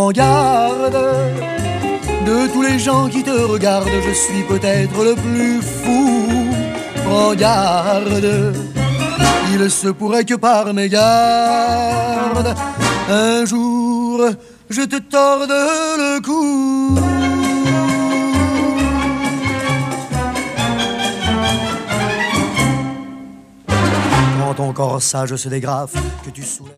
prends garde. De tous les gens qui te regardent, je suis peut-être le plus fou. Prends garde, il se pourrait que par mégarde, un jour, je te torde le cou. Quand ton corsage se dégrafe, que tu soulèves